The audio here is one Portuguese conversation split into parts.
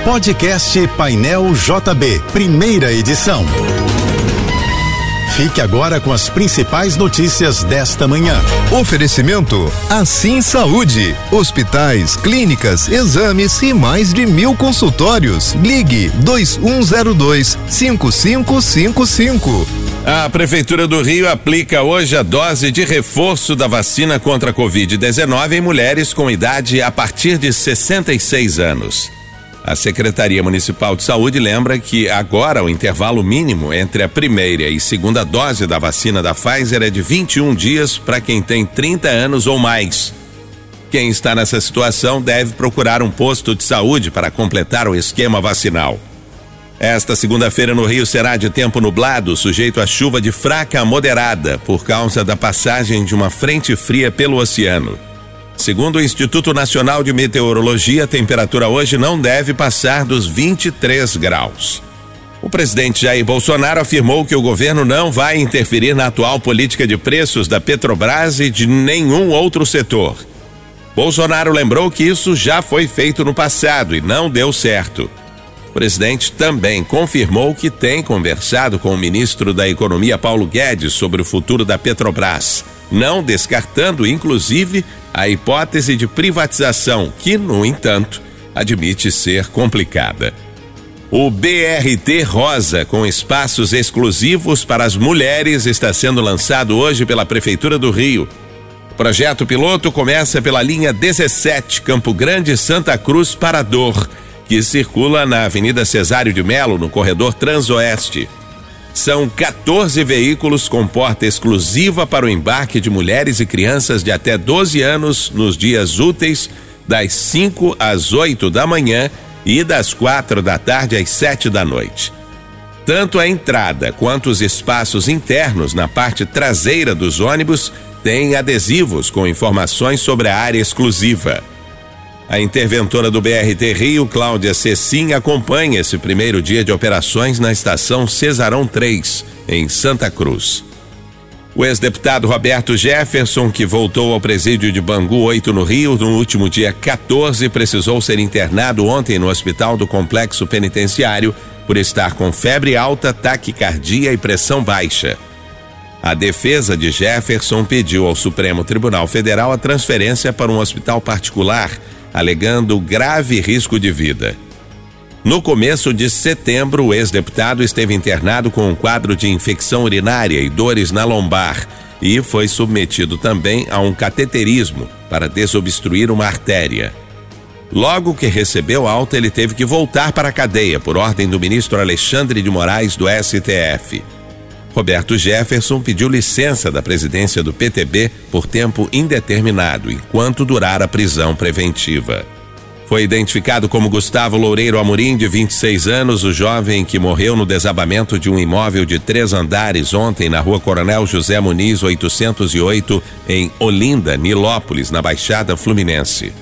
Podcast Painel JB, primeira edição. Fique agora com as principais notícias desta manhã. Oferecimento Assim Saúde, hospitais, clínicas, exames e mais de 1000 consultórios. Ligue 2102-5555. A Prefeitura do Rio aplica hoje a dose de reforço da vacina contra a Covid-19 em mulheres com idade a partir de 66 anos. A Secretaria Municipal de Saúde lembra que agora o intervalo mínimo entre a primeira e segunda dose da vacina da Pfizer é de 21 dias para quem tem 30 anos ou mais. Quem está nessa situação deve procurar um posto de saúde para completar o esquema vacinal. Esta segunda-feira no Rio será de tempo nublado, sujeito a chuva de fraca a moderada, por causa da passagem de uma frente fria pelo oceano. Segundo o Instituto Nacional de Meteorologia, a temperatura hoje não deve passar dos 23 graus. O presidente Jair Bolsonaro afirmou que o governo não vai interferir na atual política de preços da Petrobras e de nenhum outro setor. Bolsonaro lembrou que isso já foi feito no passado e não deu certo. O presidente também confirmou que tem conversado com o ministro da Economia, Paulo Guedes, sobre o futuro da Petrobras, não descartando, inclusive, a hipótese de privatização, que, no entanto, admite ser complicada. O BRT Rosa, com espaços exclusivos para as mulheres, está sendo lançado hoje pela Prefeitura do Rio. O projeto piloto começa pela linha 17, Campo Grande-Santa Cruz-Parador, que circula na Avenida Cesário de Melo, no corredor Transoeste. São 14 veículos com porta exclusiva para o embarque de mulheres e crianças de até 12 anos nos dias úteis, das 5 às 8 da manhã e das 4 da tarde às 7 da noite. Tanto a entrada quanto os espaços internos na parte traseira dos ônibus têm adesivos com informações sobre a área exclusiva. A interventora do BRT Rio, Cláudia Cecim, acompanha esse primeiro dia de operações na estação Cesarão 3, em Santa Cruz. O ex-deputado Roberto Jefferson, que voltou ao presídio de Bangu 8 no Rio no último dia 14, precisou ser internado ontem no hospital do complexo penitenciário por estar com febre alta, taquicardia e pressão baixa. A defesa de Jefferson pediu ao Supremo Tribunal Federal a transferência para um hospital particular, alegando grave risco de vida. No começo de setembro, o ex-deputado esteve internado com um quadro de infecção urinária e dores na lombar e foi submetido também a um cateterismo para desobstruir uma artéria. Logo que recebeu alta, ele teve que voltar para a cadeia por ordem do ministro Alexandre de Moraes do STF. Roberto Jefferson pediu licença da presidência do PTB por tempo indeterminado, enquanto durar a prisão preventiva. Foi identificado como Gustavo Loureiro Amorim, de 26 anos, o jovem que morreu no desabamento de um imóvel de 3 andares ontem na rua Coronel José Muniz 808, em Olinda, Nilópolis, na Baixada Fluminense.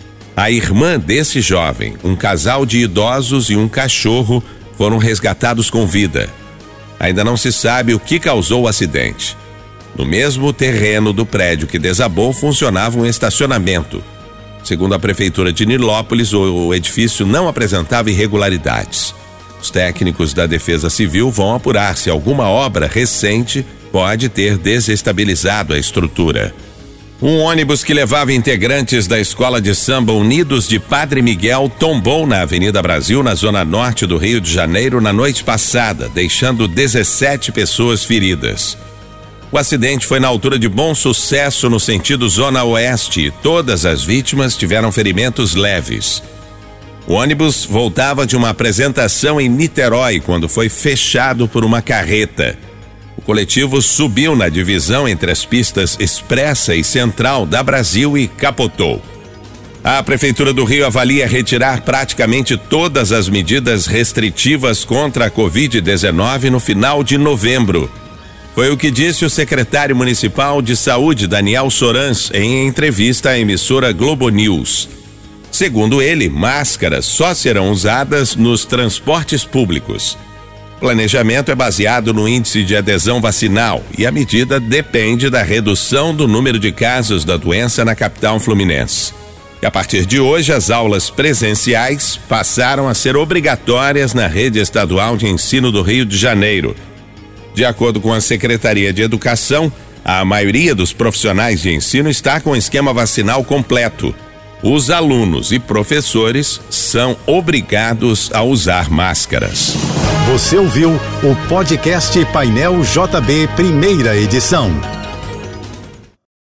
A irmã desse jovem, um casal de idosos e um cachorro foram resgatados com vida. Ainda não se sabe o que causou o acidente. No mesmo terreno do prédio que desabou funcionava um estacionamento. Segundo a Prefeitura de Nilópolis, o edifício não apresentava irregularidades. Os técnicos da Defesa Civil vão apurar se alguma obra recente pode ter desestabilizado a estrutura. Um ônibus que levava integrantes da Escola de Samba Unidos de Padre Miguel tombou na Avenida Brasil, na zona norte do Rio de Janeiro, na noite passada, deixando 17 pessoas feridas. O acidente foi na altura de Bom Sucesso, no sentido zona oeste, e todas as vítimas tiveram ferimentos leves. O ônibus voltava de uma apresentação em Niterói quando foi fechado por uma carreta. O coletivo subiu na divisão entre as pistas Expressa e Central da Brasil e capotou. A Prefeitura do Rio avalia retirar praticamente todas as medidas restritivas contra a Covid-19 no final de novembro. Foi o que disse o secretário municipal de saúde, Daniel Sorans, em entrevista à emissora Globo News. Segundo ele, máscaras só serão usadas nos transportes públicos. O planejamento é baseado no índice de adesão vacinal e a medida depende da redução do número de casos da doença na capital fluminense. E a partir de hoje, as aulas presenciais passaram a ser obrigatórias na rede estadual de ensino do Rio de Janeiro. De acordo com a Secretaria de Educação, a maioria dos profissionais de ensino está com o esquema vacinal completo. Os alunos e professores são obrigados a usar máscaras. Você ouviu o podcast Painel JB, primeira edição.